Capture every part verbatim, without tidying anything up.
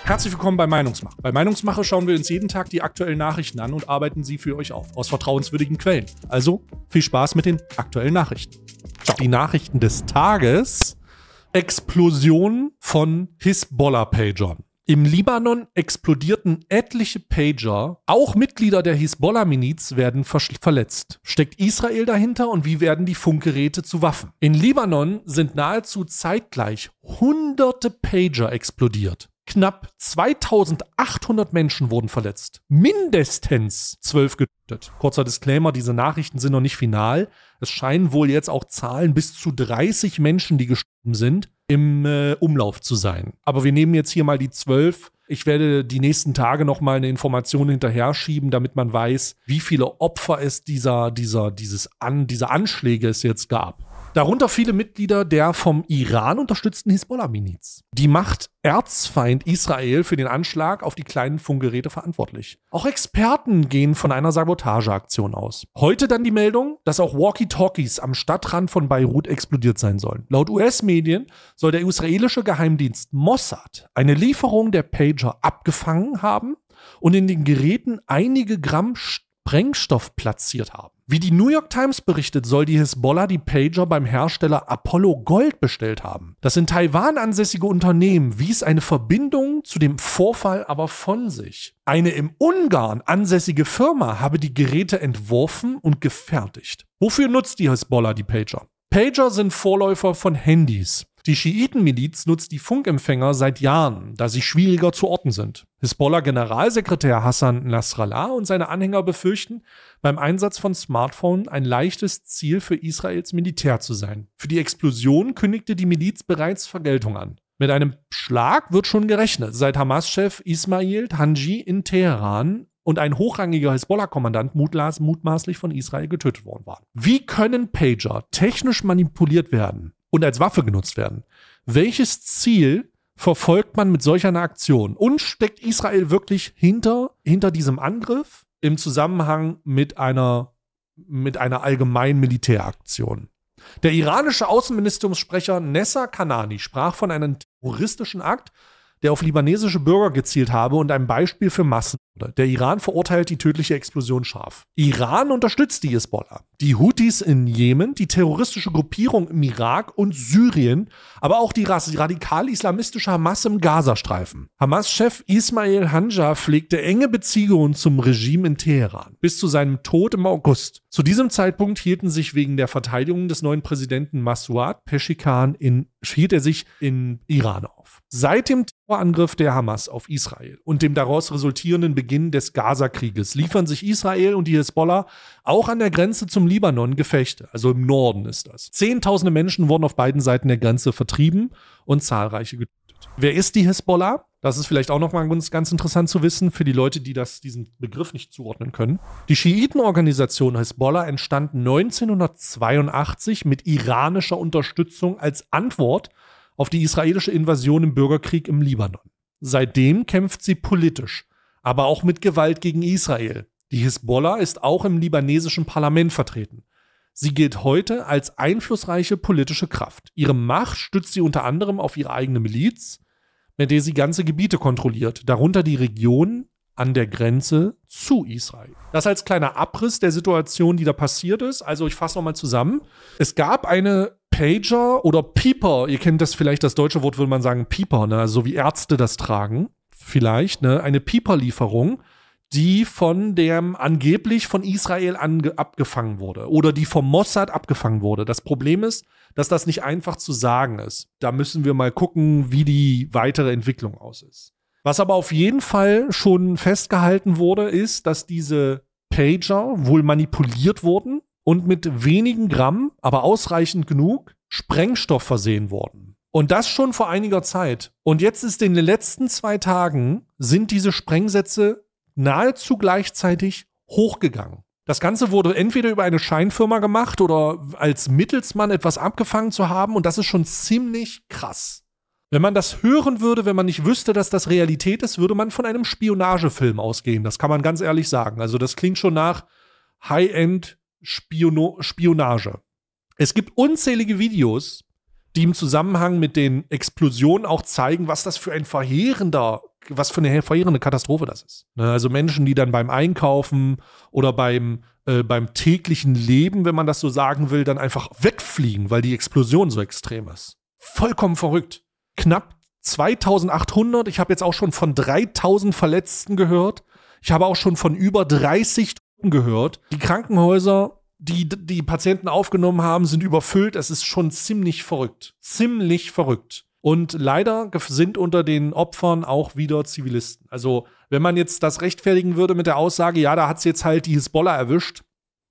Herzlich willkommen bei Meinungsmache. Bei Meinungsmache schauen wir uns jeden Tag die aktuellen Nachrichten an und arbeiten sie für euch auf, aus vertrauenswürdigen Quellen. Also viel Spaß mit den aktuellen Nachrichten. Ciao. Die Nachrichten des Tages: Explosion von Hisbollah-Pagern. Im Libanon explodierten etliche Pager. Auch Mitglieder der Hisbollah-Miliz werden verletzt. Steckt Israel dahinter und wie werden die Funkgeräte zu Waffen? In Libanon sind nahezu zeitgleich hunderte Pager explodiert. Knapp zweitausendachthundert Menschen wurden verletzt. Mindestens zwölf getötet. Kurzer Disclaimer, diese Nachrichten sind noch nicht final. Es scheinen wohl jetzt auch Zahlen bis zu dreißig Menschen, die gestorben sind, im äh, Umlauf zu sein. Aber wir nehmen jetzt hier mal die zwölf. Ich werde die nächsten Tage nochmal eine Information hinterher schieben, damit man weiß, wie viele Opfer es dieser, dieser, dieses An, dieser Anschläge es jetzt gab. Darunter viele Mitglieder der vom Iran unterstützten Hisbollah-Miliz. Die macht Erzfeind Israel für den Anschlag auf die kleinen Funkgeräte verantwortlich. Auch Experten gehen von einer Sabotageaktion aus. Heute dann die Meldung, dass auch Walkie-Talkies am Stadtrand von Beirut explodiert sein sollen. Laut U S-Medien soll der israelische Geheimdienst Mossad eine Lieferung der Pager abgefangen haben und in den Geräten einige Gramm Sprengstoff platziert haben. Wie die New York Times berichtet, soll die Hisbollah die Pager beim Hersteller Apollo Gold bestellt haben. Das in Taiwan ansässige Unternehmen wies eine Verbindung zu dem Vorfall aber von sich. Eine im Ungarn ansässige Firma habe die Geräte entworfen und gefertigt. Wofür nutzt die Hisbollah die Pager? Pager sind Vorläufer von Handys. Die Schiiten-Miliz nutzt die Funkempfänger seit Jahren, da sie schwieriger zu orten sind. Hisbollah-Generalsekretär Hassan Nasrallah und seine Anhänger befürchten, beim Einsatz von Smartphones ein leichtes Ziel für Israels Militär zu sein. Für die Explosion kündigte die Miliz bereits Vergeltung an. Mit einem Schlag wird schon gerechnet, seit Hamas-Chef Ismail Haniyeh in Teheran und ein hochrangiger Hisbollah-Kommandant mutmaßlich von Israel getötet worden war. Wie können Pager technisch manipuliert werden und als Waffe genutzt werden? Welches Ziel verfolgt man mit solch einer Aktion? Und steckt Israel wirklich hinter, hinter diesem Angriff im Zusammenhang mit einer, mit einer allgemeinen Militäraktion? Der iranische Außenministeriumssprecher Nessar Kanani sprach von einem terroristischen Akt, der auf libanesische Bürger gezielt habe und ein Beispiel für Massen. Der Iran verurteilt die tödliche Explosion scharf. Iran unterstützt die Hisbollah. Die Houthis in Jemen, die terroristische Gruppierung im Irak und Syrien, aber auch die radikal-islamistische Hamas im Gazastreifen. Hamas-Chef Ismail Haniyeh pflegte enge Beziehungen zum Regime in Teheran, bis zu seinem Tod im August. Zu diesem Zeitpunkt hielten sich wegen der Verteidigung des neuen Präsidenten Masoud Pezeshkian in, hielt er sich in Iran auf. Seit dem Terrorangriff der Hamas auf Israel und dem daraus resultierenden Beginn des Gaza-Krieges liefern sich Israel und die Hisbollah auch an der Grenze zum Libanon Gefechte. Also im Norden ist das. Zehntausende Menschen wurden auf beiden Seiten der Grenze vertrieben und zahlreiche getötet. Wer ist die Hisbollah? Das ist vielleicht auch nochmal ganz, ganz interessant zu wissen für die Leute, die das, diesen Begriff nicht zuordnen können. Die Schiitenorganisation Hisbollah entstand neunzehnhundertzweiundachtzig mit iranischer Unterstützung als Antwort auf die israelische Invasion im Bürgerkrieg im Libanon. Seitdem kämpft sie politisch, aber auch mit Gewalt gegen Israel. Die Hisbollah ist auch im libanesischen Parlament vertreten. Sie gilt heute als einflussreiche politische Kraft. Ihre Macht stützt sie unter anderem auf ihre eigene Miliz, mit der sie ganze Gebiete kontrolliert, darunter die Region an der Grenze zu Israel. Das als kleiner Abriss der Situation, die da passiert ist. Also ich fasse nochmal zusammen. Es gab eine Pager oder Pieper, ihr kennt das vielleicht, das deutsche Wort würde man sagen Pieper, ne? So wie Ärzte das tragen, vielleicht, ne? Eine Pieper-Lieferung, die von dem angeblich von Israel ange- abgefangen wurde oder die vom Mossad abgefangen wurde. Das Problem ist, dass das nicht einfach zu sagen ist. Da müssen wir mal gucken, wie die weitere Entwicklung aus ist. Was aber auf jeden Fall schon festgehalten wurde, ist, dass diese Pager wohl manipuliert wurden und mit wenigen Gramm, aber ausreichend genug, Sprengstoff versehen wurden. Und das schon vor einiger Zeit. Und jetzt ist in den letzten zwei Tagen sind diese Sprengsätze nahezu gleichzeitig hochgegangen. Das Ganze wurde entweder über eine Scheinfirma gemacht oder als Mittelsmann etwas abgefangen zu haben. Und das ist schon ziemlich krass. Wenn man das hören würde, wenn man nicht wüsste, dass das Realität ist, würde man von einem Spionagefilm ausgehen. Das kann man ganz ehrlich sagen. Also das klingt schon nach High-End-Spionage. Es gibt unzählige Videos, die im Zusammenhang mit den Explosionen auch zeigen, was das für ein verheerender was für eine verheerende Katastrophe das ist. Ne? Also Menschen, die dann beim Einkaufen oder beim, äh, beim täglichen Leben, wenn man das so sagen will, dann einfach wegfliegen, weil die Explosion so extrem ist. Vollkommen verrückt. Knapp zweitausendachthundert, ich habe jetzt auch schon von dreitausend Verletzten gehört. Ich habe auch schon von über dreißig Toten gehört. Die Krankenhäuser, die die Patienten aufgenommen haben, sind überfüllt. Es ist schon ziemlich verrückt. Ziemlich verrückt. Und leider sind unter den Opfern auch wieder Zivilisten. Also wenn man jetzt das rechtfertigen würde mit der Aussage, ja, da hat es jetzt halt die Hisbollah erwischt.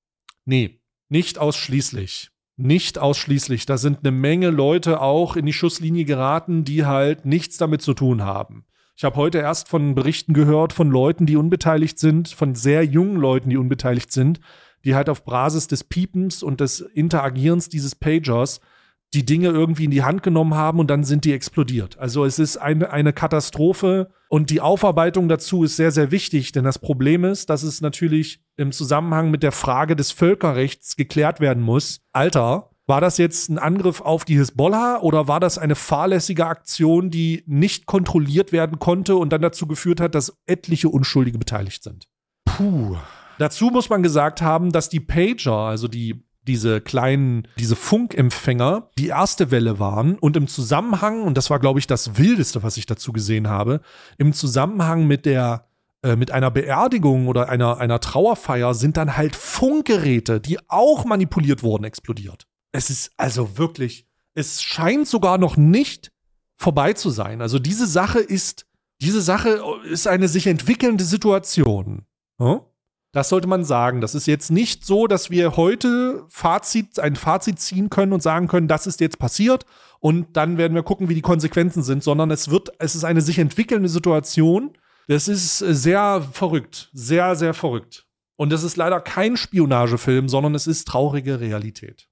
Nee, nicht ausschließlich. Nicht ausschließlich. Da sind eine Menge Leute auch in die Schusslinie geraten, die halt nichts damit zu tun haben. Ich habe heute erst von Berichten gehört von Leuten, die unbeteiligt sind, von sehr jungen Leuten, die unbeteiligt sind, die halt auf Basis des Piepens und des Interagierens dieses Pagers die Dinge irgendwie in die Hand genommen haben und dann sind die explodiert. Also es ist eine, eine Katastrophe und die Aufarbeitung dazu ist sehr, sehr wichtig, denn das Problem ist, dass es natürlich im Zusammenhang mit der Frage des Völkerrechts geklärt werden muss. Alter, war das jetzt ein Angriff auf die Hisbollah oder war das eine fahrlässige Aktion, die nicht kontrolliert werden konnte und dann dazu geführt hat, dass etliche Unschuldige beteiligt sind? Puh. Dazu muss man gesagt haben, dass die Pager, also die diese kleinen, diese Funkempfänger, die erste Welle waren und im Zusammenhang, und das war, glaube ich, das Wildeste, was ich dazu gesehen habe, im Zusammenhang mit der, äh, mit einer Beerdigung oder einer, einer Trauerfeier sind dann halt Funkgeräte, die auch manipuliert wurden, explodiert. Es ist also wirklich, es scheint sogar noch nicht vorbei zu sein. Also diese Sache ist, diese Sache ist eine sich entwickelnde Situation. Hm? Das sollte man sagen. Das ist jetzt nicht so, dass wir heute Fazit, ein Fazit ziehen können und sagen können, das ist jetzt passiert und dann werden wir gucken, wie die Konsequenzen sind, sondern es wird, es ist eine sich entwickelnde Situation. Das ist sehr verrückt, sehr, sehr verrückt. Und es ist leider kein Spionagefilm, sondern es ist traurige Realität.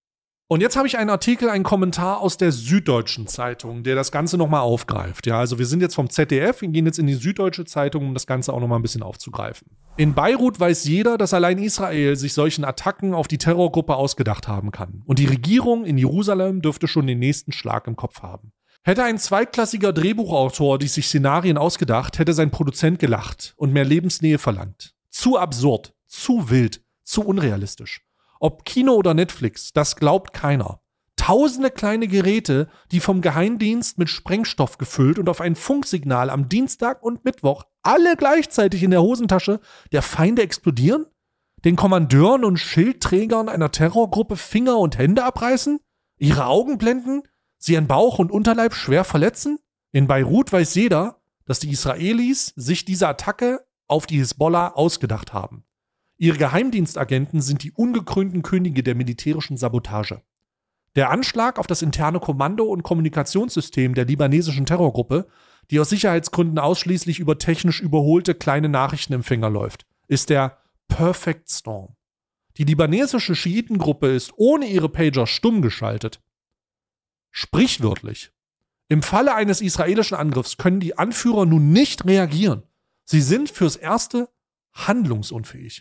Und jetzt habe ich einen Artikel, einen Kommentar aus der Süddeutschen Zeitung, der das Ganze nochmal aufgreift. Ja, also wir sind jetzt vom Z D F, wir gehen jetzt in die Süddeutsche Zeitung, um das Ganze auch nochmal ein bisschen aufzugreifen. In Beirut weiß jeder, dass allein Israel sich solchen Attacken auf die Terrorgruppe ausgedacht haben kann. Und die Regierung in Jerusalem dürfte schon den nächsten Schlag im Kopf haben. Hätte ein zweitklassiger Drehbuchautor die sich Szenarien ausgedacht, hätte sein Produzent gelacht und mehr Lebensnähe verlangt. Zu absurd, zu wild, zu unrealistisch. Ob Kino oder Netflix, das glaubt keiner. Tausende kleine Geräte, die vom Geheimdienst mit Sprengstoff gefüllt und auf ein Funksignal am Dienstag und Mittwoch alle gleichzeitig in der Hosentasche der Feinde explodieren? Den Kommandeuren und Schildträgern einer Terrorgruppe Finger und Hände abreißen? Ihre Augen blenden? Sie an Bauch und Unterleib schwer verletzen? In Beirut weiß jeder, dass die Israelis sich diese Attacke auf die Hisbollah ausgedacht haben. Ihre Geheimdienstagenten sind die ungekrönten Könige der militärischen Sabotage. Der Anschlag auf das interne Kommando- und Kommunikationssystem der libanesischen Terrorgruppe, die aus Sicherheitsgründen ausschließlich über technisch überholte kleine Nachrichtenempfänger läuft, ist der Perfect Storm. Die libanesische Schiitengruppe ist ohne ihre Pager stumm geschaltet. Sprichwörtlich. Im Falle eines israelischen Angriffs können die Anführer nun nicht reagieren. Sie sind fürs Erste handlungsunfähig.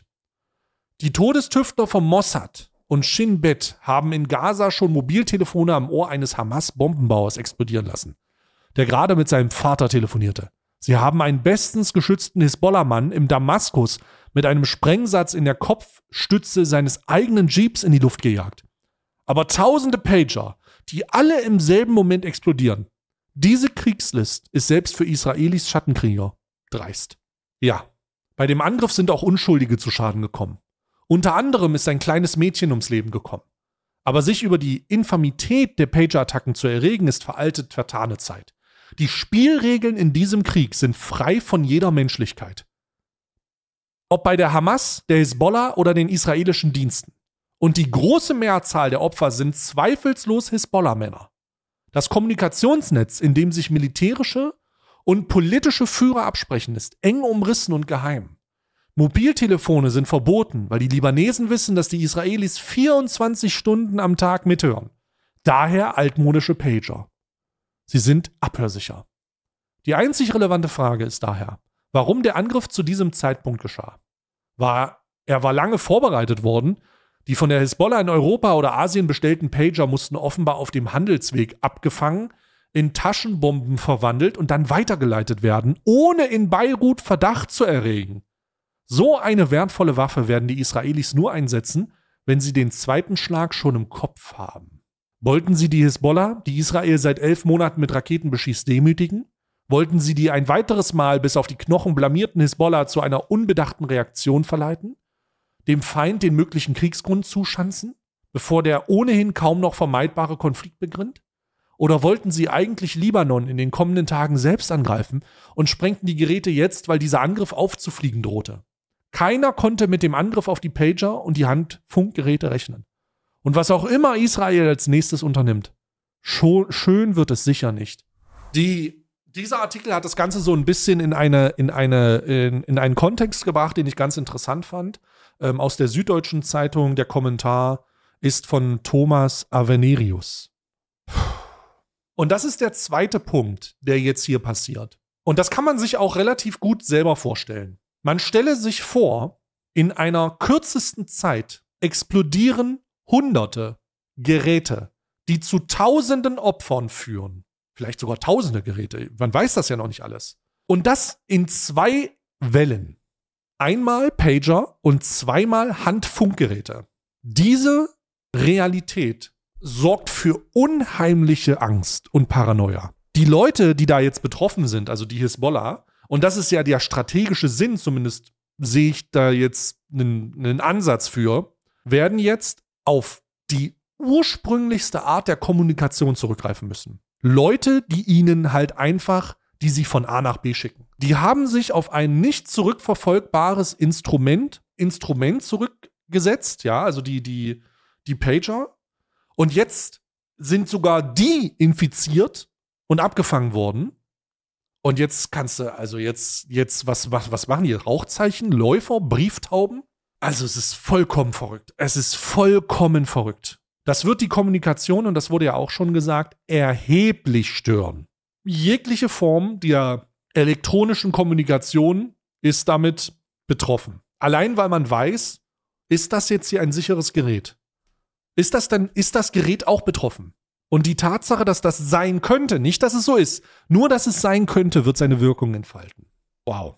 Die Todestüftler vom Mossad und Shin Bet haben in Gaza schon Mobiltelefone am Ohr eines Hamas-Bombenbauers explodieren lassen, der gerade mit seinem Vater telefonierte. Sie haben einen bestens geschützten Hisbollah-Mann im Damaskus mit einem Sprengsatz in der Kopfstütze seines eigenen Jeeps in die Luft gejagt. Aber tausende Pager, die alle im selben Moment explodieren. Diese Kriegslist ist selbst für Israelis Schattenkrieger dreist. Ja, bei dem Angriff sind auch Unschuldige zu Schaden gekommen. Unter anderem ist ein kleines Mädchen ums Leben gekommen. Aber sich über die Infamität der Pager-Attacken zu erregen, ist veraltet vertane Zeit. Die Spielregeln in diesem Krieg sind frei von jeder Menschlichkeit. Ob bei der Hamas, der Hisbollah oder den israelischen Diensten. Und die große Mehrzahl der Opfer sind zweifellos Hisbollah-Männer. Das Kommunikationsnetz, in dem sich militärische und politische Führer absprechen, ist eng umrissen und geheim. Mobiltelefone sind verboten, weil die Libanesen wissen, dass die Israelis vierundzwanzig Stunden am Tag mithören. Daher altmodische Pager. Sie sind abhörsicher. Die einzig relevante Frage ist daher, warum der Angriff zu diesem Zeitpunkt geschah. War, er war lange vorbereitet worden. Die von der Hisbollah in Europa oder Asien bestellten Pager mussten offenbar auf dem Handelsweg abgefangen, in Taschenbomben verwandelt und dann weitergeleitet werden, ohne in Beirut Verdacht zu erregen. So eine wertvolle Waffe werden die Israelis nur einsetzen, wenn sie den zweiten Schlag schon im Kopf haben. Wollten sie die Hisbollah, die Israel seit elf Monaten mit Raketen beschießt, demütigen? Wollten sie die ein weiteres Mal bis auf die Knochen blamierten Hisbollah zu einer unbedachten Reaktion verleiten? Dem Feind den möglichen Kriegsgrund zuschanzen, bevor der ohnehin kaum noch vermeidbare Konflikt beginnt? Oder wollten sie eigentlich Libanon in den kommenden Tagen selbst angreifen und sprengten die Geräte jetzt, weil dieser Angriff aufzufliegen drohte? Keiner konnte mit dem Angriff auf die Pager und die Handfunkgeräte rechnen. Und was auch immer Israel als nächstes unternimmt, schon, schön wird es sicher nicht. Die, dieser Artikel hat das Ganze so ein bisschen in, eine, in, eine, in, in einen Kontext gebracht, den ich ganz interessant fand. Ähm, aus der Süddeutschen Zeitung, der Kommentar ist von Thomas Avenerius. Und das ist der zweite Punkt, der jetzt hier passiert. Und das kann man sich auch relativ gut selber vorstellen. Man stelle sich vor, in einer kürzesten Zeit explodieren Hunderte Geräte, die zu tausenden Opfern führen. Vielleicht sogar tausende Geräte. Man weiß das ja noch nicht alles. Und das in zwei Wellen. Einmal Pager und zweimal Handfunkgeräte. Diese Realität sorgt für unheimliche Angst und Paranoia. Die Leute, die da jetzt betroffen sind, also die Hisbollah, und das ist ja der strategische Sinn, zumindest sehe ich da jetzt einen, einen Ansatz für, werden jetzt auf die ursprünglichste Art der Kommunikation zurückgreifen müssen. Leute, die ihnen halt einfach, die sie von A nach B schicken. Die haben sich auf ein nicht zurückverfolgbares Instrument, Instrument zurückgesetzt, ja, also die, die, die Pager. Und jetzt sind sogar die infiziert und abgefangen worden. Und jetzt kannst du, also jetzt, jetzt, was, was, was machen die? Rauchzeichen, Läufer, Brieftauben? Also es ist vollkommen verrückt. Es ist vollkommen verrückt. Das wird die Kommunikation, und das wurde ja auch schon gesagt, erheblich stören. Jegliche Form der elektronischen Kommunikation ist damit betroffen. Allein weil man weiß, ist das jetzt hier ein sicheres Gerät? Ist das denn, ist das Gerät auch betroffen? Und die Tatsache, dass das sein könnte, nicht, dass es so ist, nur, dass es sein könnte, wird seine Wirkung entfalten. Wow.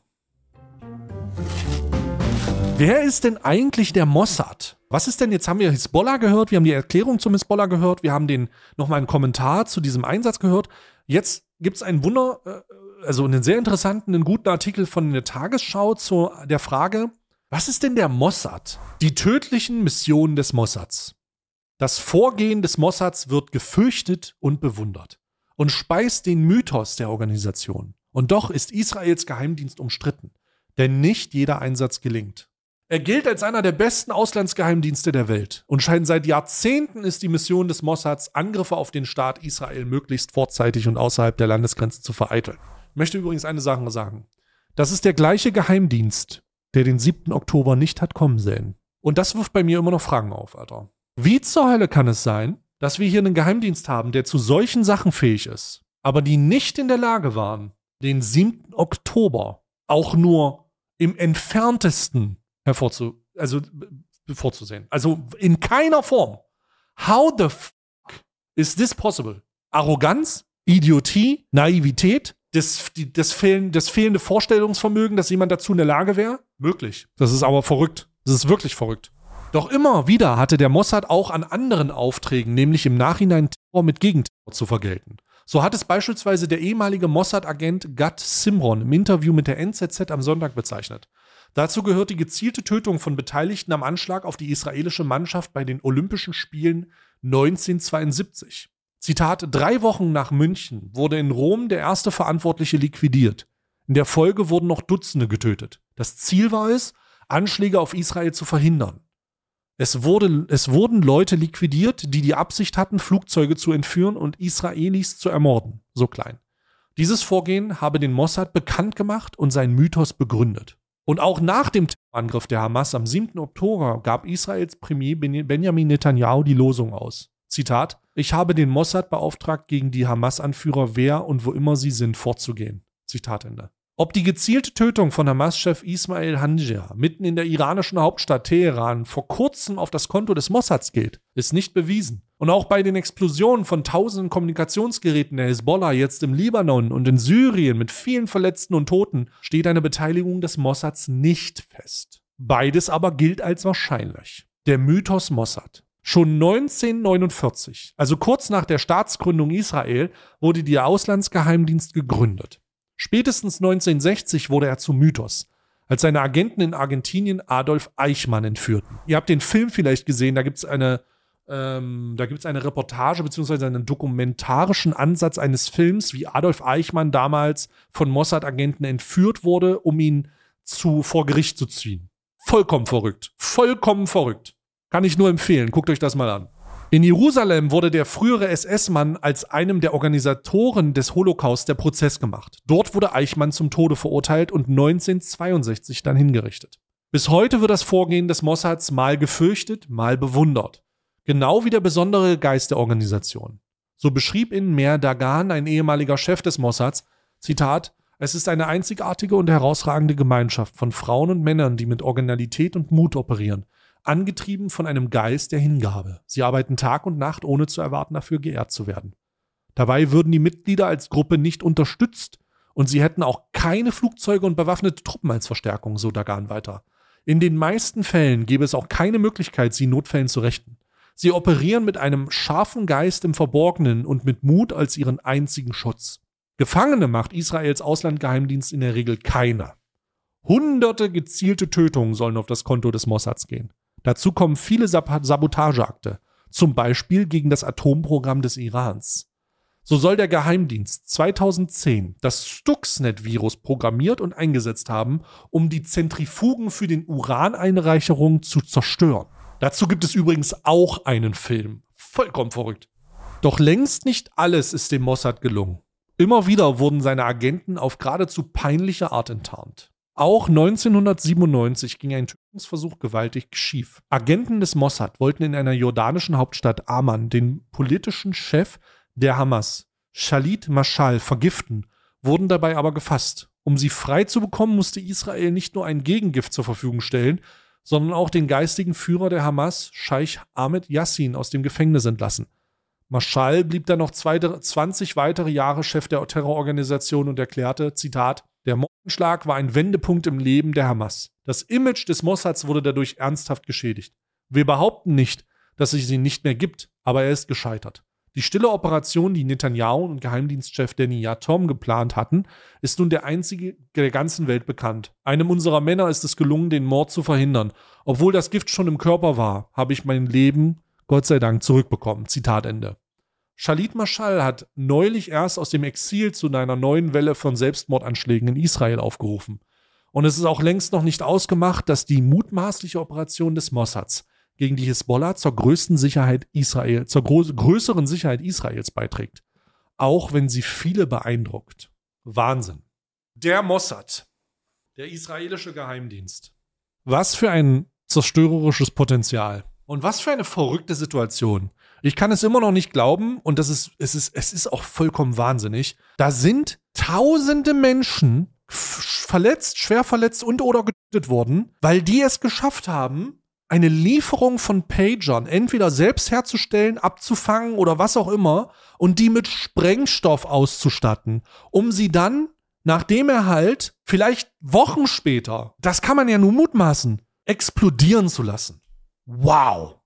Wer ist denn eigentlich der Mossad? Was ist denn, jetzt haben wir Hisbollah gehört, wir haben die Erklärung zum Hisbollah gehört, wir haben den nochmal einen Kommentar zu diesem Einsatz gehört. Jetzt gibt es einen Wunder, also einen sehr interessanten, einen guten Artikel von der Tagesschau zu der Frage, was ist denn der Mossad? Die tödlichen Missionen des Mossads. Das Vorgehen des Mossads wird gefürchtet und bewundert und speist den Mythos der Organisation. Und doch ist Israels Geheimdienst umstritten, denn nicht jeder Einsatz gelingt. Er gilt als einer der besten Auslandsgeheimdienste der Welt und scheint seit Jahrzehnten ist die Mission des Mossads, Angriffe auf den Staat Israel möglichst vorzeitig und außerhalb der Landesgrenze zu vereiteln. Ich möchte übrigens eine Sache sagen. Das ist der gleiche Geheimdienst, der den siebten Oktober nicht hat kommen sehen. Und das wirft bei mir immer noch Fragen auf, Alter. Wie zur Hölle kann es sein, dass wir hier einen Geheimdienst haben, der zu solchen Sachen fähig ist, aber die nicht in der Lage waren, den siebten Oktober auch nur im entferntesten hervorzu, also vorzusehen. Also in keiner Form. How the fuck is this possible? Arroganz, Idiotie, Naivität, das, die, das, fehlen, das fehlende Vorstellungsvermögen, dass jemand dazu in der Lage wäre? Möglich. Das ist aber verrückt. Das ist wirklich verrückt. Doch immer wieder hatte der Mossad auch an anderen Aufträgen, nämlich im Nachhinein Terror mit Gegenterror zu vergelten. So hat es beispielsweise der ehemalige Mossad-Agent Gad Simron im Interview mit der N Z Z am Sonntag bezeichnet. Dazu gehört die gezielte Tötung von Beteiligten am Anschlag auf die israelische Mannschaft bei den Olympischen Spielen neunzehnhundertzweiundsiebzig. Zitat: Drei Wochen nach München wurde in Rom der erste Verantwortliche liquidiert. In der Folge wurden noch Dutzende getötet. Das Ziel war es, Anschläge auf Israel zu verhindern. Es, wurde, es wurden Leute liquidiert, die die Absicht hatten, Flugzeuge zu entführen und Israelis zu ermorden. So klein. Dieses Vorgehen habe den Mossad bekannt gemacht und seinen Mythos begründet. Und auch nach dem Terrorangriff der Hamas am siebten Oktober gab Israels Premier Benjamin Netanyahu die Losung aus. Zitat: Ich habe den Mossad beauftragt, gegen die Hamas-Anführer, wer und wo immer sie sind, vorzugehen. Zitat Ende. Ob die gezielte Tötung von Hamas-Chef Ismail Haniyeh mitten in der iranischen Hauptstadt Teheran vor kurzem auf das Konto des Mossads geht, ist nicht bewiesen. Und auch bei den Explosionen von tausenden Kommunikationsgeräten der Hisbollah jetzt im Libanon und in Syrien mit vielen Verletzten und Toten steht eine Beteiligung des Mossads nicht fest. Beides aber gilt als wahrscheinlich. Der Mythos Mossad. Schon neunzehnhundertneunundvierzig, also kurz nach der Staatsgründung Israel, wurde der Auslandsgeheimdienst gegründet. Spätestens neunzehnhundertsechzig wurde er zum Mythos, als seine Agenten in Argentinien Adolf Eichmann entführten. Ihr habt den Film vielleicht gesehen, da gibt es eine, ähm, da gibt's eine Reportage bzw. einen dokumentarischen Ansatz eines Films, wie Adolf Eichmann damals von Mossad-Agenten entführt wurde, um ihn zu, vor Gericht zu ziehen. Vollkommen verrückt. Vollkommen verrückt. Kann ich nur empfehlen, guckt euch das mal an. In Jerusalem wurde der frühere S S-Mann als einem der Organisatoren des Holocaust der Prozess gemacht. Dort wurde Eichmann zum Tode verurteilt und neunzehnhundertzweiundsechzig dann hingerichtet. Bis heute wird das Vorgehen des Mossads mal gefürchtet, mal bewundert. Genau wie der besondere Geist der Organisation. So beschrieb ihn Meir Dagan, ein ehemaliger Chef des Mossads, Zitat, es ist eine einzigartige und herausragende Gemeinschaft von Frauen und Männern, die mit Originalität und Mut operieren. Angetrieben von einem Geist der Hingabe. Sie arbeiten Tag und Nacht, ohne zu erwarten, dafür geehrt zu werden. Dabei würden die Mitglieder als Gruppe nicht unterstützt und sie hätten auch keine Flugzeuge und bewaffnete Truppen als Verstärkung, so Dagan weiter. In den meisten Fällen gäbe es auch keine Möglichkeit, sie in Notfällen zu rächen. Sie operieren mit einem scharfen Geist im Verborgenen und mit Mut als ihren einzigen Schutz. Gefangene macht Israels Auslandgeheimdienst in der Regel keiner. Hunderte gezielte Tötungen sollen auf das Konto des Mossads gehen. Dazu kommen viele Sab- Sabotageakte, zum Beispiel gegen das Atomprogramm des Irans. So soll der Geheimdienst zweitausendzehn das Stuxnet-Virus programmiert und eingesetzt haben, um die Zentrifugen für den Uraneinreicherung zu zerstören. Dazu gibt es übrigens auch einen Film. Vollkommen verrückt. Doch längst nicht alles ist dem Mossad gelungen. Immer wieder wurden seine Agenten auf geradezu peinliche Art enttarnt. Auch neunzehnhundertsiebenundneunzig ging ein Tötungsversuch gewaltig schief. Agenten des Mossad wollten in einer jordanischen Hauptstadt Amman den politischen Chef der Hamas, Khalid Mashal, vergiften, wurden dabei aber gefasst. Um sie frei zu bekommen, musste Israel nicht nur ein Gegengift zur Verfügung stellen, sondern auch den geistigen Führer der Hamas, Scheich Ahmed Yassin, aus dem Gefängnis entlassen. Mashal blieb dann noch zwanzig weitere Jahre Chef der Terrororganisation und erklärte, Zitat, der Mordanschlag war ein Wendepunkt im Leben der Hamas. Das Image des Mossads wurde dadurch ernsthaft geschädigt. Wir behaupten nicht, dass es ihn nicht mehr gibt, aber er ist gescheitert. Die stille Operation, die Netanyahu und Geheimdienstchef Danny Yatom geplant hatten, ist nun der einzige der ganzen Welt bekannt. Einem unserer Männer ist es gelungen, den Mord zu verhindern. Obwohl das Gift schon im Körper war, habe ich mein Leben, Gott sei Dank, zurückbekommen. Zitat Ende. Khalid Mashal hat neulich erst aus dem Exil zu einer neuen Welle von Selbstmordanschlägen in Israel aufgerufen. Und es ist auch längst noch nicht ausgemacht, dass die mutmaßliche Operation des Mossads gegen die Hisbollah zur größten Sicherheit Israel, zur gro- größeren Sicherheit Israels beiträgt. Auch wenn sie viele beeindruckt. Wahnsinn. Der Mossad, der israelische Geheimdienst. Was für ein zerstörerisches Potenzial. Und was für eine verrückte Situation. Ich kann es immer noch nicht glauben und das ist, es ist, es ist auch vollkommen wahnsinnig. Da sind tausende Menschen verletzt, schwer verletzt und oder getötet worden, weil die es geschafft haben, eine Lieferung von Pagern entweder selbst herzustellen, abzufangen oder was auch immer und die mit Sprengstoff auszustatten, um sie dann, nachdem er halt, vielleicht Wochen später, das kann man ja nur mutmaßen, explodieren zu lassen. Wow.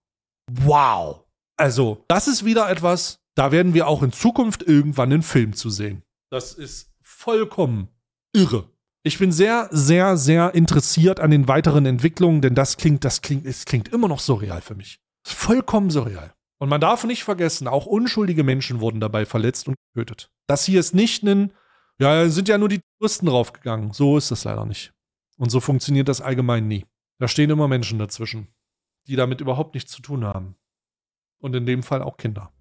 Wow. Also, das ist wieder etwas, da werden wir auch in Zukunft irgendwann einen Film zu sehen. Das ist vollkommen irre. Ich bin sehr, sehr, sehr interessiert an den weiteren Entwicklungen, denn das klingt, das klingt, es klingt immer noch surreal für mich. Vollkommen surreal. Und man darf nicht vergessen, auch unschuldige Menschen wurden dabei verletzt und getötet. Das hier ist nicht ein, ja, sind ja nur die Touristen draufgegangen. So ist das leider nicht. Und so funktioniert das allgemein nie. Da stehen immer Menschen dazwischen, die damit überhaupt nichts zu tun haben. Und in dem Fall auch Kinder.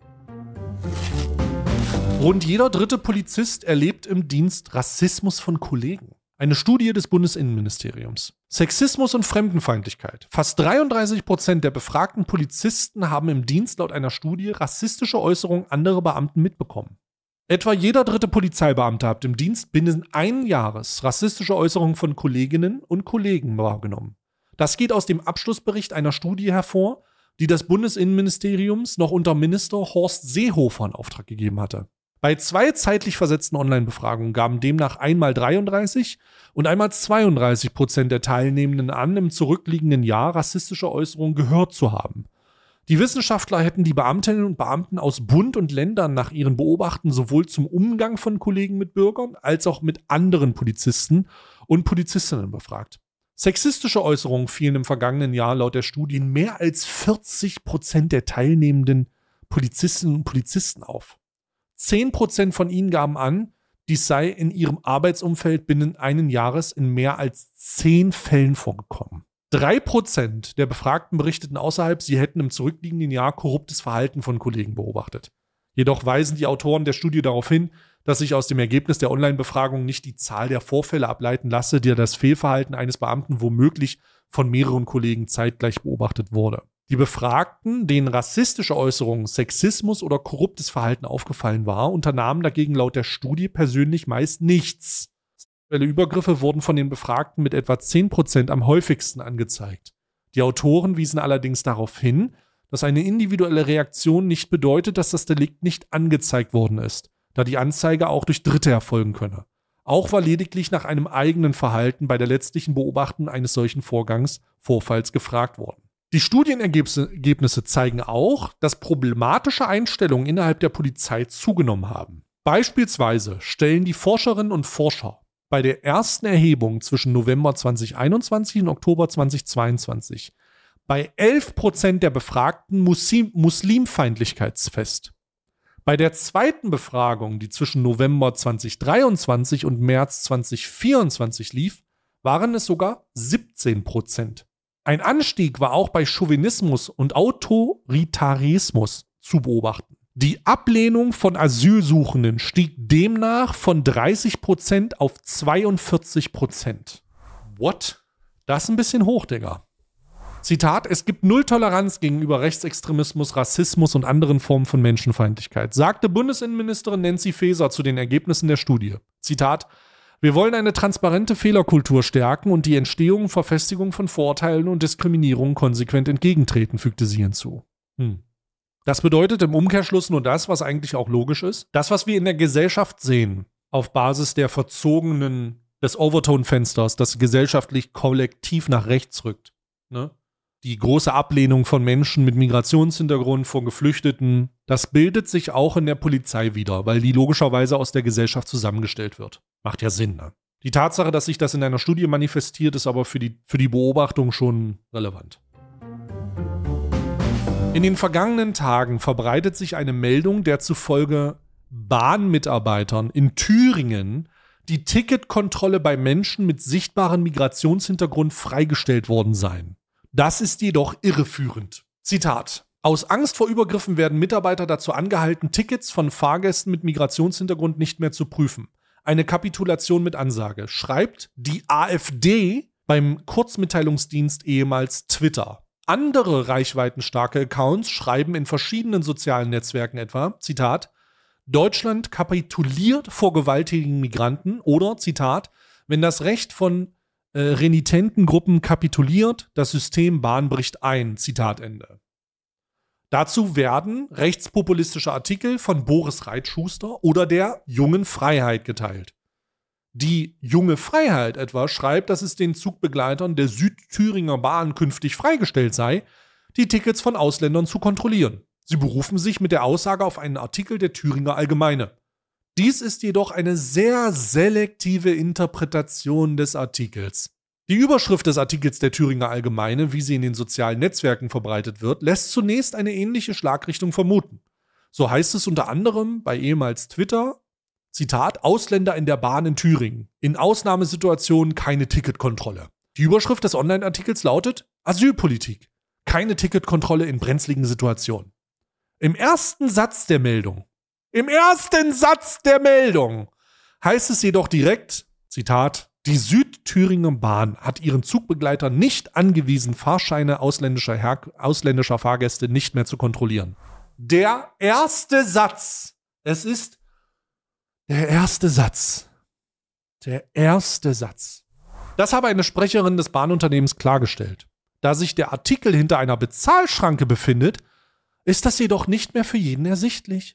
Rund jeder dritte Polizist erlebt im Dienst Rassismus von Kollegen. Eine Studie des Bundesinnenministeriums. Sexismus und Fremdenfeindlichkeit. Fast dreiunddreißig Prozent der befragten Polizisten haben im Dienst laut einer Studie rassistische Äußerungen anderer Beamten mitbekommen. Etwa jeder dritte Polizeibeamte hat im Dienst binnen eines Jahres rassistische Äußerungen von Kolleginnen und Kollegen wahrgenommen. Das geht aus dem Abschlussbericht einer Studie hervor, die das Bundesinnenministeriums noch unter Minister Horst Seehofer in Auftrag gegeben hatte. Bei zwei zeitlich versetzten Online-Befragungen gaben demnach einmal dreiunddreißig und einmal zweiunddreißig Prozent der Teilnehmenden an, im zurückliegenden Jahr rassistische Äußerungen gehört zu haben. Die Wissenschaftler hätten die Beamtinnen und Beamten aus Bund und Ländern nach ihren Beobachten sowohl zum Umgang von Kollegen mit Bürgern als auch mit anderen Polizisten und Polizistinnen befragt. Sexistische Äußerungen fielen im vergangenen Jahr laut der Studie in mehr als vierzig Prozent der teilnehmenden Polizistinnen und Polizisten auf. zehn Prozent von ihnen gaben an, dies sei in ihrem Arbeitsumfeld binnen einen Jahres in mehr als zehn Fällen vorgekommen. drei Prozent der Befragten berichteten außerhalb, sie hätten im zurückliegenden Jahr korruptes Verhalten von Kollegen beobachtet. Jedoch weisen die Autoren der Studie darauf hin, dass sich aus dem Ergebnis der Online-Befragung nicht die Zahl der Vorfälle ableiten lasse, der das Fehlverhalten eines Beamten womöglich von mehreren Kollegen zeitgleich beobachtet wurde. Die Befragten, denen rassistische Äußerungen, Sexismus oder korruptes Verhalten aufgefallen war, unternahmen dagegen laut der Studie persönlich meist nichts. Sexuelle Übergriffe wurden von den Befragten mit etwa zehn Prozent am häufigsten angezeigt. Die Autoren wiesen allerdings darauf hin, dass eine individuelle Reaktion nicht bedeutet, dass das Delikt nicht angezeigt worden ist, da die Anzeige auch durch Dritte erfolgen könne. Auch war lediglich nach einem eigenen Verhalten bei der letztlichen Beobachtung eines solchen Vorgangs Vorfalls gefragt worden. Die Studienergebnisse zeigen auch, dass problematische Einstellungen innerhalb der Polizei zugenommen haben. Beispielsweise stellen die Forscherinnen und Forscher bei der ersten Erhebung zwischen November zweitausendeinundzwanzig und Oktober zweitausendzweiundzwanzig bei elf Prozent der Befragten Muslim- Muslimfeindlichkeit fest. Bei der zweiten Befragung, die zwischen November zweitausenddreiundzwanzig und März zweitausendvierundzwanzig lief, waren es sogar siebzehn Prozent. Ein Anstieg war auch bei Chauvinismus und Autoritarismus zu beobachten. Die Ablehnung von Asylsuchenden stieg demnach von dreißig Prozent auf zweiundvierzig Prozent. What? Das ist ein bisschen hoch, Digga. Zitat: Es gibt null Toleranz gegenüber Rechtsextremismus, Rassismus und anderen Formen von Menschenfeindlichkeit, sagte Bundesinnenministerin Nancy Faeser zu den Ergebnissen der Studie. Zitat: Wir wollen eine transparente Fehlerkultur stärken und die Entstehung und Verfestigung von Vorurteilen und Diskriminierung konsequent entgegentreten, fügte sie hinzu. Hm. Das bedeutet im Umkehrschluss nur das, was eigentlich auch logisch ist. Das, was wir in der Gesellschaft sehen, auf Basis der verzogenen, des Overtone-Fensters, das gesellschaftlich kollektiv nach rechts rückt. Ne? Die große Ablehnung von Menschen mit Migrationshintergrund, von Geflüchteten, das bildet sich auch in der Polizei wieder, weil die logischerweise aus der Gesellschaft zusammengestellt wird. Macht ja Sinn, ne? Die Tatsache, dass sich das in einer Studie manifestiert, ist aber für die, für die Beobachtung schon relevant. In den vergangenen Tagen verbreitet sich eine Meldung, der zufolge Bahnmitarbeitern in Thüringen die Ticketkontrolle bei Menschen mit sichtbarem Migrationshintergrund freigestellt worden seien. Das ist jedoch irreführend. Zitat: Aus Angst vor Übergriffen werden Mitarbeiter dazu angehalten, Tickets von Fahrgästen mit Migrationshintergrund nicht mehr zu prüfen. Eine Kapitulation mit Ansage, schreibt die AfD beim Kurzmitteilungsdienst ehemals Twitter. Andere reichweitenstarke Accounts schreiben in verschiedenen sozialen Netzwerken etwa, Zitat: Deutschland kapituliert vor gewalttätigen Migranten oder, Zitat, wenn das Recht von äh, renitenten Gruppen kapituliert, das System Bahn bricht ein, Zitat Ende. Dazu werden rechtspopulistische Artikel von Boris Reitschuster oder der Jungen Freiheit geteilt. Die Junge Freiheit etwa schreibt, dass es den Zugbegleitern der Südthüringer Bahn künftig freigestellt sei, die Tickets von Ausländern zu kontrollieren. Sie berufen sich mit der Aussage auf einen Artikel der Thüringer Allgemeine. Dies ist jedoch eine sehr selektive Interpretation des Artikels. Die Überschrift des Artikels der Thüringer Allgemeine, wie sie in den sozialen Netzwerken verbreitet wird, lässt zunächst eine ähnliche Schlagrichtung vermuten. So heißt es unter anderem bei ehemals Twitter, Zitat, Ausländer in der Bahn in Thüringen. In Ausnahmesituationen keine Ticketkontrolle. Die Überschrift des Online-Artikels lautet Asylpolitik. Keine Ticketkontrolle in brenzligen Situationen. Im ersten Satz der Meldung, im ersten Satz der Meldung heißt es jedoch direkt, Zitat, die Südthüringer Bahn hat ihren Zugbegleitern nicht angewiesen, Fahrscheine ausländischer, Her- ausländischer Fahrgäste nicht mehr zu kontrollieren. Der erste Satz, es ist der erste Satz, der erste Satz. Das habe eine Sprecherin des Bahnunternehmens klargestellt. Da sich der Artikel hinter einer Bezahlschranke befindet, ist das jedoch nicht mehr für jeden ersichtlich.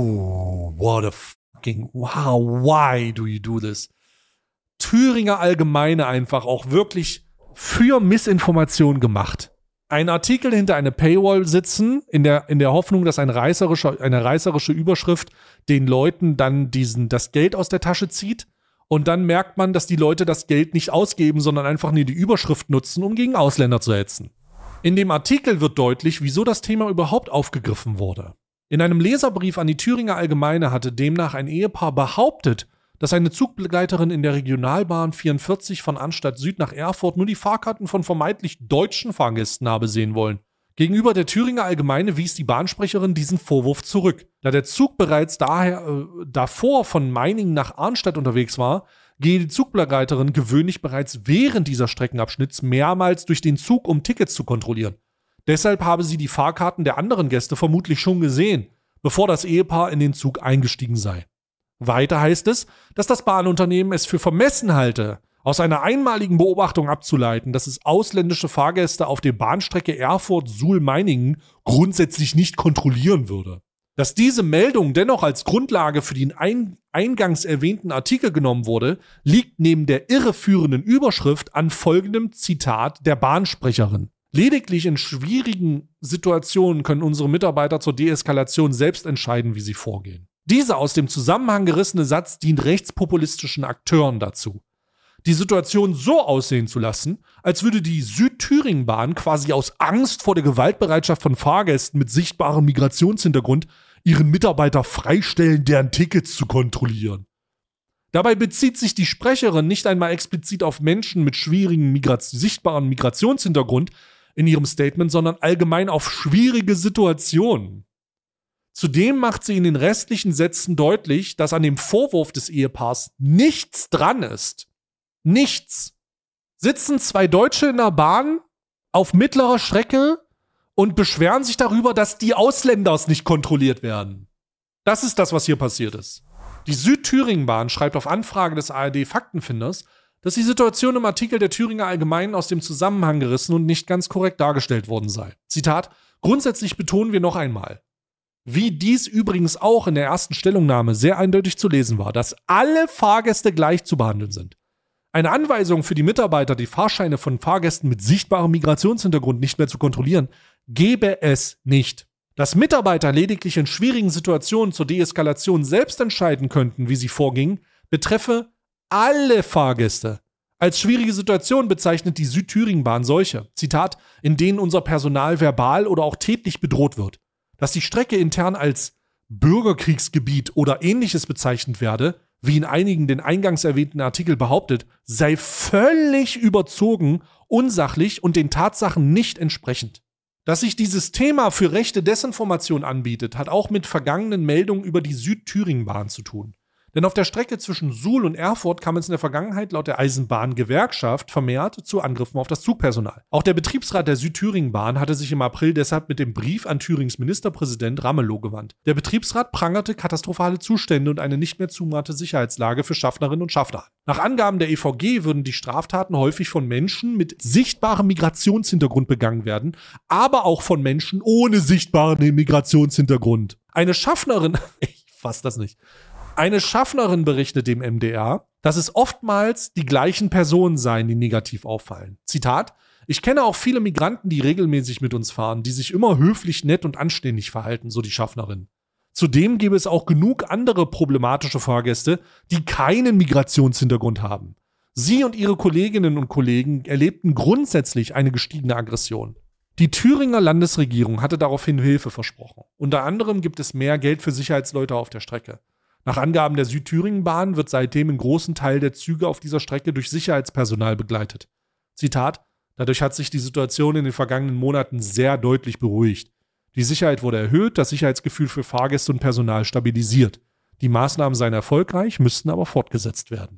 Oh, what a fucking, wow, why do you do this? Thüringer Allgemeine einfach auch wirklich für Missinformation gemacht. Ein Artikel hinter eine Paywall sitzen, in der, in der Hoffnung, dass ein reißerischer, eine reißerische Überschrift den Leuten dann diesen, das Geld aus der Tasche zieht. Und dann merkt man, dass die Leute das Geld nicht ausgeben, sondern einfach nur die Überschrift nutzen, um gegen Ausländer zu hetzen. In dem Artikel wird deutlich, wieso das Thema überhaupt aufgegriffen wurde. In einem Leserbrief an die Thüringer Allgemeine hatte demnach ein Ehepaar behauptet, dass eine Zugbegleiterin in der Regionalbahn vierundvierzig von Anstatt Süd nach Erfurt nur die Fahrkarten von vermeintlich deutschen Fahrgästen habe sehen wollen. Gegenüber der Thüringer Allgemeine wies die Bahnsprecherin diesen Vorwurf zurück. Da der Zug bereits daher, äh, davor von Meiningen nach Arnstadt unterwegs war, gehe die Zugbegleiterin gewöhnlich bereits während dieser Streckenabschnitts mehrmals durch den Zug, um Tickets zu kontrollieren. Deshalb habe sie die Fahrkarten der anderen Gäste vermutlich schon gesehen, bevor das Ehepaar in den Zug eingestiegen sei. Weiter heißt es, dass das Bahnunternehmen es für vermessen halte, aus einer einmaligen Beobachtung abzuleiten, dass es ausländische Fahrgäste auf der Bahnstrecke Erfurt-Suhl-Meiningen grundsätzlich nicht kontrollieren würde. Dass diese Meldung dennoch als Grundlage für den ein- eingangs erwähnten Artikel genommen wurde, liegt neben der irreführenden Überschrift an folgendem Zitat der Bahnsprecherin. Lediglich in schwierigen Situationen können unsere Mitarbeiter zur Deeskalation selbst entscheiden, wie sie vorgehen. Dieser aus dem Zusammenhang gerissene Satz dient rechtspopulistischen Akteuren dazu, die Situation so aussehen zu lassen, als würde die Südthüringen-Bahn quasi aus Angst vor der Gewaltbereitschaft von Fahrgästen mit sichtbarem Migrationshintergrund ihren Mitarbeiter freistellen, deren Tickets zu kontrollieren. Dabei bezieht sich die Sprecherin nicht einmal explizit auf Menschen mit schwierigem Migra- sichtbarem Migrationshintergrund in ihrem Statement, sondern allgemein auf schwierige Situationen. Zudem macht sie in den restlichen Sätzen deutlich, dass an dem Vorwurf des Ehepaars nichts dran ist. Nichts. Sitzen zwei Deutsche in der Bahn auf mittlerer Strecke und beschweren sich darüber, dass die Ausländer nicht kontrolliert werden. Das ist das, was hier passiert ist. Die Südthüringen-Bahn schreibt auf Anfrage des A R D-Faktenfinders, dass die Situation im Artikel der Thüringer Allgemeinen aus dem Zusammenhang gerissen und nicht ganz korrekt dargestellt worden sei. Zitat: Grundsätzlich betonen wir noch einmal, wie dies übrigens auch in der ersten Stellungnahme sehr eindeutig zu lesen war, dass alle Fahrgäste gleich zu behandeln sind. Eine Anweisung für die Mitarbeiter, die Fahrscheine von Fahrgästen mit sichtbarem Migrationshintergrund nicht mehr zu kontrollieren, gebe es nicht. Dass Mitarbeiter lediglich in schwierigen Situationen zur Deeskalation selbst entscheiden könnten, wie sie vorgingen, betreffe alle Fahrgäste. Als schwierige Situation bezeichnet die Südthüringen-Bahn solche, Zitat, in denen unser Personal verbal oder auch tätlich bedroht wird. Dass die Strecke intern als Bürgerkriegsgebiet oder ähnliches bezeichnet werde, wie in einigen den eingangs erwähnten Artikel behauptet, sei völlig überzogen, unsachlich und den Tatsachen nicht entsprechend. Dass sich dieses Thema für rechte Desinformation anbietet, hat auch mit vergangenen Meldungen über die Südthüringen-Bahn zu tun. Denn auf der Strecke zwischen Suhl und Erfurt kam es in der Vergangenheit laut der Eisenbahngewerkschaft vermehrt zu Angriffen auf das Zugpersonal. Auch der Betriebsrat der Südthüringen-Bahn hatte sich im April deshalb mit dem Brief an Thürings Ministerpräsident Ramelow gewandt. Der Betriebsrat prangerte katastrophale Zustände und eine nicht mehr zumute Sicherheitslage für Schaffnerinnen und Schaffner an. Nach Angaben der E V G würden die Straftaten häufig von Menschen mit sichtbarem Migrationshintergrund begangen werden, aber auch von Menschen ohne sichtbaren Migrationshintergrund. Eine Schaffnerin, ich fass das nicht, Eine Schaffnerin berichtet dem M D R, dass es oftmals die gleichen Personen seien, die negativ auffallen. Zitat: Ich kenne auch viele Migranten, die regelmäßig mit uns fahren, die sich immer höflich, nett und anständig verhalten, so die Schaffnerin. Zudem gäbe es auch genug andere problematische Fahrgäste, die keinen Migrationshintergrund haben. Sie und ihre Kolleginnen und Kollegen erlebten grundsätzlich eine gestiegene Aggression. Die Thüringer Landesregierung hatte daraufhin Hilfe versprochen. Unter anderem gibt es mehr Geld für Sicherheitsleute auf der Strecke. Nach Angaben der Südthüringen-Bahn wird seitdem ein großen Teil der Züge auf dieser Strecke durch Sicherheitspersonal begleitet. Zitat: Dadurch hat sich die Situation in den vergangenen Monaten sehr deutlich beruhigt. Die Sicherheit wurde erhöht, das Sicherheitsgefühl für Fahrgäste und Personal stabilisiert. Die Maßnahmen seien erfolgreich, müssten aber fortgesetzt werden.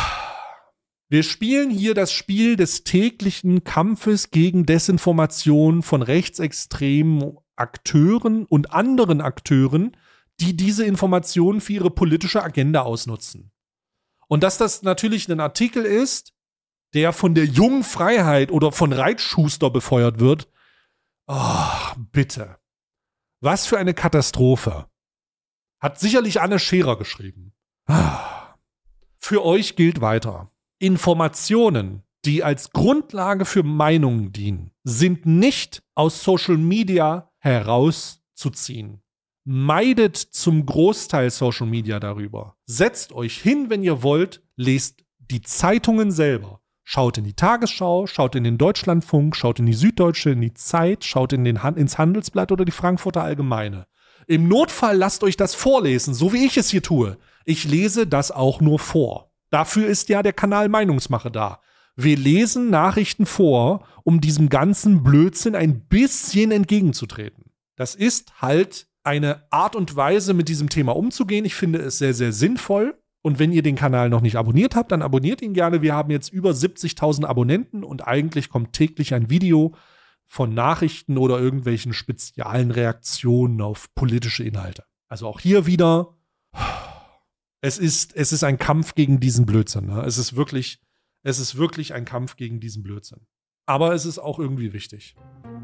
Wir spielen hier das Spiel des täglichen Kampfes gegen Desinformation von rechtsextremen Akteuren und anderen Akteuren, die diese Informationen für ihre politische Agenda ausnutzen. Und dass das natürlich ein Artikel ist, der von der jungen Freiheit oder von Reitschuster befeuert wird. Oh, bitte. Was für eine Katastrophe. Hat sicherlich Anne Scherer geschrieben. Ah. Für euch gilt weiter. Informationen, die als Grundlage für Meinungen dienen, sind nicht aus Social Media herauszuziehen. Meidet zum Großteil Social Media darüber. Setzt euch hin, wenn ihr wollt, lest die Zeitungen selber. Schaut in die Tagesschau, schaut in den Deutschlandfunk, schaut in die Süddeutsche, in die Zeit, schaut in den Han- ins Handelsblatt oder die Frankfurter Allgemeine. Im Notfall lasst euch das vorlesen, so wie ich es hier tue. Ich lese das auch nur vor. Dafür ist ja der Kanal Meinungsmache da. Wir lesen Nachrichten vor, um diesem ganzen Blödsinn ein bisschen entgegenzutreten. Das ist halt eine Art und Weise, mit diesem Thema umzugehen. Ich finde es sehr, sehr sinnvoll. Und wenn ihr den Kanal noch nicht abonniert habt, dann abonniert ihn gerne. Wir haben jetzt über siebzigtausend Abonnenten und eigentlich kommt täglich ein Video von Nachrichten oder irgendwelchen speziellen Reaktionen auf politische Inhalte. Also auch hier wieder, es ist, es ist ein Kampf gegen diesen Blödsinn. Ne? Es ist wirklich, es ist wirklich ein Kampf gegen diesen Blödsinn. Aber es ist auch irgendwie wichtig.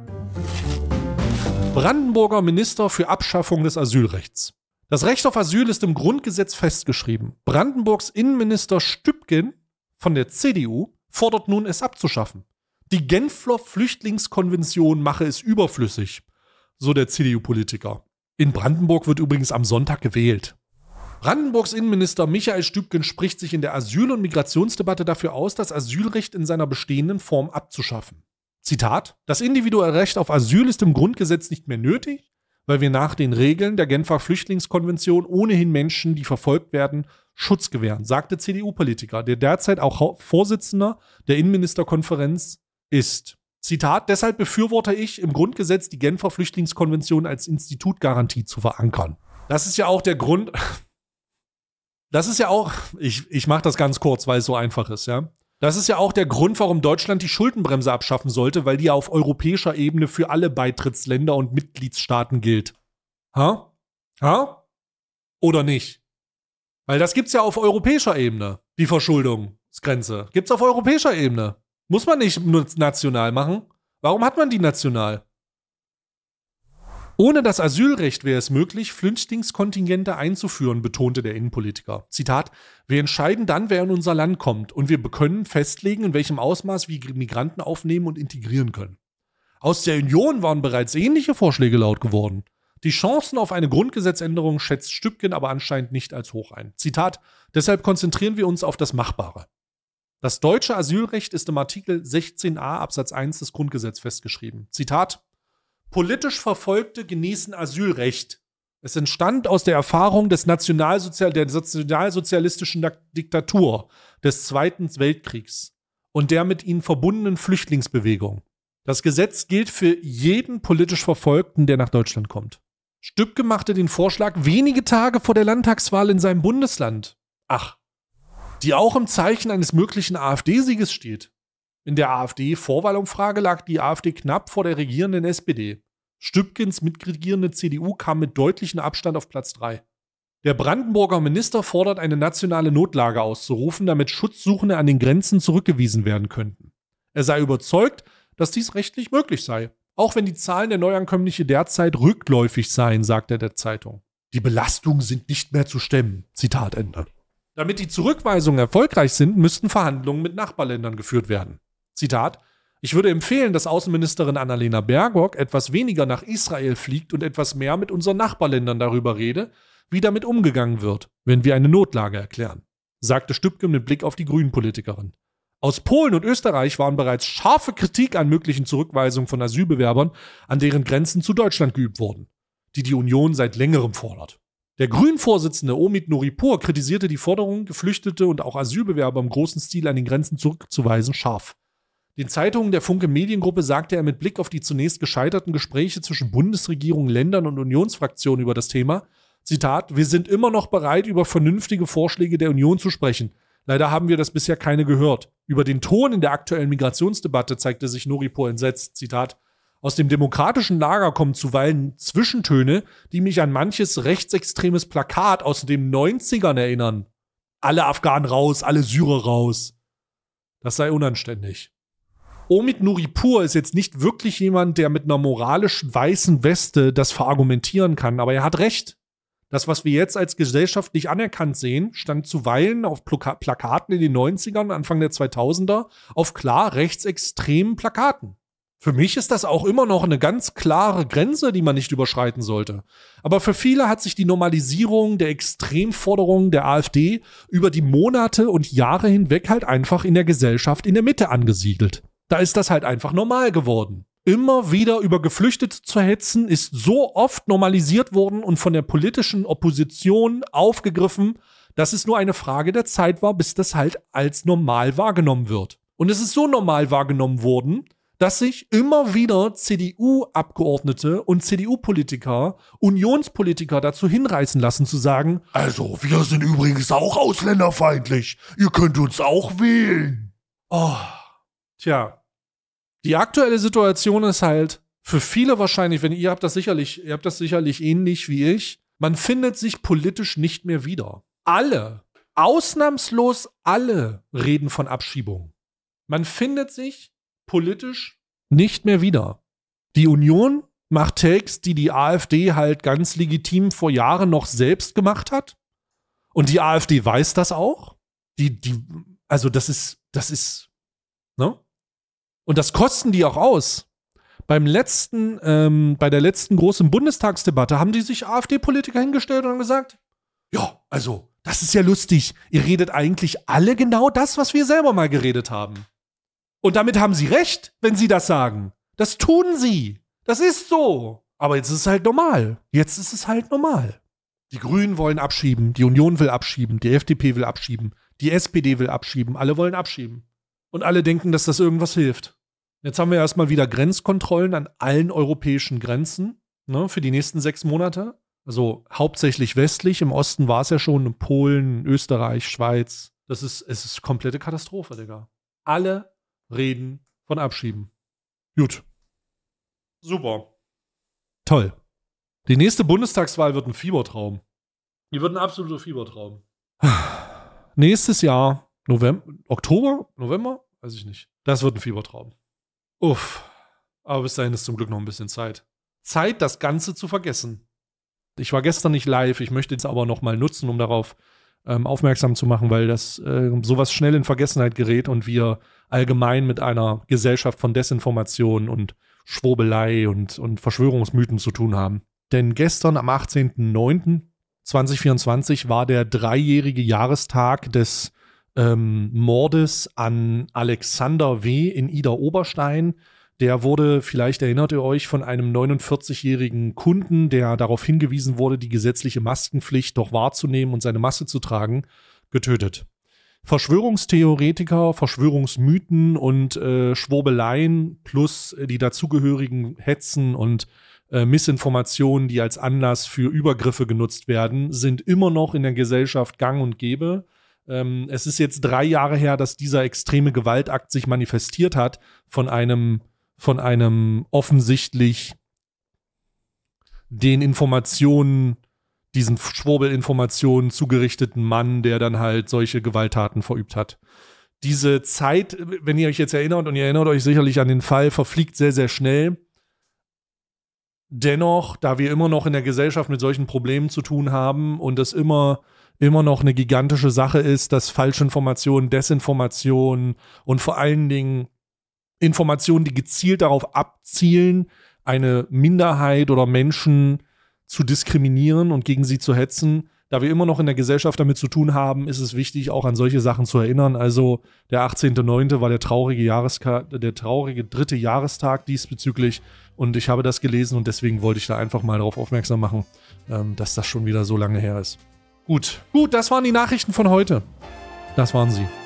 Brandenburger Minister für Abschaffung des Asylrechts. Das Recht auf Asyl ist im Grundgesetz festgeschrieben. Brandenburgs Innenminister Stübgen von der C D U fordert nun, es abzuschaffen. Die Genfer Flüchtlingskonvention mache es überflüssig, so der C D U-Politiker. In Brandenburg wird übrigens am Sonntag gewählt. Brandenburgs Innenminister Michael Stübgen spricht sich in der Asyl- und Migrationsdebatte dafür aus, das Asylrecht in seiner bestehenden Form abzuschaffen. Zitat: Das individuelle Recht auf Asyl ist im Grundgesetz nicht mehr nötig, weil wir nach den Regeln der Genfer Flüchtlingskonvention ohnehin Menschen, die verfolgt werden, Schutz gewähren, sagte C D U-Politiker, der derzeit auch Vorsitzender der Innenministerkonferenz ist. Zitat: Deshalb befürworte ich, im Grundgesetz die Genfer Flüchtlingskonvention als Institutgarantie zu verankern. Das ist ja auch der Grund, das ist ja auch, ich, ich mache das ganz kurz, weil es so einfach ist, ja. Das ist ja auch der Grund, warum Deutschland die Schuldenbremse abschaffen sollte, weil die ja auf europäischer Ebene für alle Beitrittsländer und Mitgliedstaaten gilt. Ha? Ha? Oder nicht? Weil das gibt's ja auf europäischer Ebene, die Verschuldungsgrenze. Gibt's auf europäischer Ebene. Muss man nicht nur national machen. Warum hat man die national? Ohne das Asylrecht wäre es möglich, Flüchtlingskontingente einzuführen, betonte der Innenpolitiker. Zitat: Wir entscheiden dann, wer in unser Land kommt, und wir können festlegen, in welchem Ausmaß wir Migranten aufnehmen und integrieren können. Aus der Union waren bereits ähnliche Vorschläge laut geworden. Die Chancen auf eine Grundgesetzänderung schätzt Stübgen aber anscheinend nicht als hoch ein. Zitat: Deshalb konzentrieren wir uns auf das Machbare. Das deutsche Asylrecht ist im Artikel sechzehn a Absatz eins des Grundgesetzes festgeschrieben. Zitat: Politisch Verfolgte genießen Asylrecht. Es entstand aus der Erfahrung des Nationalsozial- der nationalsozialistischen Diktatur des Zweiten Weltkriegs und der mit ihnen verbundenen Flüchtlingsbewegung. Das Gesetz gilt für jeden politisch Verfolgten, der nach Deutschland kommt. Stübgen machte den Vorschlag wenige Tage vor der Landtagswahl in seinem Bundesland. Ach, die auch im Zeichen eines möglichen AfD-Sieges steht. In der AfD-Vorwahlumfrage lag die AfD knapp vor der regierenden S P D. Stübgens mitregierende C D U kam mit deutlichem Abstand auf Platz drei. Der Brandenburger Minister fordert, eine nationale Notlage auszurufen, damit Schutzsuchende an den Grenzen zurückgewiesen werden könnten. Er sei überzeugt, dass dies rechtlich möglich sei, auch wenn die Zahlen der Neuankömmlinge derzeit rückläufig seien, sagt er der Zeitung. Die Belastungen sind nicht mehr zu stemmen. Zitat Ende. Damit die Zurückweisungen erfolgreich sind, müssten Verhandlungen mit Nachbarländern geführt werden. Zitat: Ich würde empfehlen, dass Außenministerin Annalena Baerbock etwas weniger nach Israel fliegt und etwas mehr mit unseren Nachbarländern darüber rede, wie damit umgegangen wird, wenn wir eine Notlage erklären, sagte Stübgen mit Blick auf die Grünen-Politikerin. Aus Polen und Österreich waren bereits scharfe Kritik an möglichen Zurückweisungen von Asylbewerbern an deren Grenzen zu Deutschland geübt worden, die die Union seit längerem fordert. Der Grünen-Vorsitzende Omid Nuripur kritisierte die Forderung, Geflüchtete und auch Asylbewerber im großen Stil an den Grenzen zurückzuweisen, scharf. Den Zeitungen der Funke Mediengruppe sagte er mit Blick auf die zunächst gescheiterten Gespräche zwischen Bundesregierung, Ländern und Unionsfraktionen über das Thema, Zitat: Wir sind immer noch bereit, über vernünftige Vorschläge der Union zu sprechen. Leider haben wir das bisher keine gehört. Über den Ton in der aktuellen Migrationsdebatte zeigte sich Nuripur entsetzt. Zitat: Aus dem demokratischen Lager kommen zuweilen Zwischentöne, die mich an manches rechtsextremes Plakat aus den neunzigern erinnern. Alle Afghanen raus, alle Syrer raus. Das sei unanständig. Omid Nuripur ist jetzt nicht wirklich jemand, der mit einer moralisch weißen Weste das verargumentieren kann, aber er hat recht. Das, was wir jetzt als gesellschaftlich anerkannt sehen, stand zuweilen auf Plaka- Plakaten in den neunzigern, Anfang der zweitausender, auf klar rechtsextremen Plakaten. Für mich ist das auch immer noch eine ganz klare Grenze, die man nicht überschreiten sollte. Aber für viele hat sich die Normalisierung der Extremforderungen der AfD über die Monate und Jahre hinweg halt einfach in der Gesellschaft in der Mitte angesiedelt. Da ist das halt einfach normal geworden. Immer wieder über Geflüchtete zu hetzen, ist so oft normalisiert worden und von der politischen Opposition aufgegriffen, dass es nur eine Frage der Zeit war, bis das halt als normal wahrgenommen wird. Und es ist so normal wahrgenommen worden, dass sich immer wieder C D U-Abgeordnete und C D U-Politiker, Unionspolitiker dazu hinreißen lassen zu sagen, also wir sind übrigens auch ausländerfeindlich, ihr könnt uns auch wählen. Oh, tja. Die aktuelle Situation ist halt für viele wahrscheinlich, wenn ihr habt das sicherlich, ihr habt das sicherlich ähnlich wie ich, man findet sich politisch nicht mehr wieder. Alle, ausnahmslos alle reden von Abschiebung. Man findet sich politisch nicht mehr wieder. Die Union macht Takes, die die AfD halt ganz legitim vor Jahren noch selbst gemacht hat. Und die AfD weiß das auch. Die, die, also das ist, das ist, ne? Und das kosten die auch aus. Beim letzten, ähm, bei der letzten großen Bundestagsdebatte haben die sich AfD-Politiker hingestellt und haben gesagt, ja, also, das ist ja lustig. Ihr redet eigentlich alle genau das, was wir selber mal geredet haben. Und damit haben sie recht, wenn sie das sagen. Das tun sie. Das ist so. Aber jetzt ist es halt normal. Jetzt ist es halt normal. Die Grünen wollen abschieben, die Union will abschieben, die F D P will abschieben, die S P D will abschieben, alle wollen abschieben. Und alle denken, dass das irgendwas hilft. Jetzt haben wir erstmal wieder Grenzkontrollen an allen europäischen Grenzen, ne, für die nächsten sechs Monate. Also hauptsächlich westlich. Im Osten war es ja schon in Polen, Österreich, Schweiz. Das ist, es ist komplette Katastrophe, Digga. Alle reden von Abschieben. Gut. Super. Toll. Die nächste Bundestagswahl wird ein Fiebertraum. Die wird ein absoluter Fiebertraum. Nächstes Jahr, November, Oktober, November? Weiß ich nicht. Das wird ein Fiebertraum. Uff. Aber bis dahin ist zum Glück noch ein bisschen Zeit. Zeit, das Ganze zu vergessen. Ich war gestern nicht live. Ich möchte jetzt aber noch mal nutzen, um darauf ähm, aufmerksam zu machen, weil das äh, sowas schnell in Vergessenheit gerät und wir allgemein mit einer Gesellschaft von Desinformation und Schwurbelei und, und Verschwörungsmythen zu tun haben. Denn gestern am achtzehnten neunten zweitausendvierundzwanzig war der dreijährige Jahrestag des ähm, Mordes an Alexander W. in Idar-Oberstein. Der wurde, vielleicht erinnert ihr euch, von einem neunundvierzigjährigen Kunden, der darauf hingewiesen wurde, die gesetzliche Maskenpflicht doch wahrzunehmen und seine Maske zu tragen, getötet. Verschwörungstheoretiker, Verschwörungsmythen und äh, Schwurbeleien plus äh, die dazugehörigen Hetzen und äh, Missinformationen, die als Anlass für Übergriffe genutzt werden, sind immer noch in der Gesellschaft gang und gäbe. Ähm, es ist jetzt drei Jahre her, dass dieser extreme Gewaltakt sich manifestiert hat von einem von einem offensichtlich den Informationen, diesen Schwurbelinformationen zugerichteten Mann, der dann halt solche Gewalttaten verübt hat. Diese Zeit, wenn ihr euch jetzt erinnert, und ihr erinnert euch sicherlich an den Fall, verfliegt sehr, sehr schnell. Dennoch, da wir immer noch in der Gesellschaft mit solchen Problemen zu tun haben und es immer, immer noch eine gigantische Sache ist, dass Falschinformationen, Desinformationen und vor allen Dingen Informationen, die gezielt darauf abzielen, eine Minderheit oder Menschen zu diskriminieren und gegen sie zu hetzen. Da wir immer noch in der Gesellschaft damit zu tun haben, ist es wichtig, auch an solche Sachen zu erinnern. Also der achtzehnte neunte war der traurige Jahreska- der traurige dritte Jahrestag diesbezüglich. Und ich habe das gelesen und deswegen wollte ich da einfach mal darauf aufmerksam machen, ähm, dass das schon wieder so lange her ist. Gut, gut, das waren die Nachrichten von heute. Das waren sie.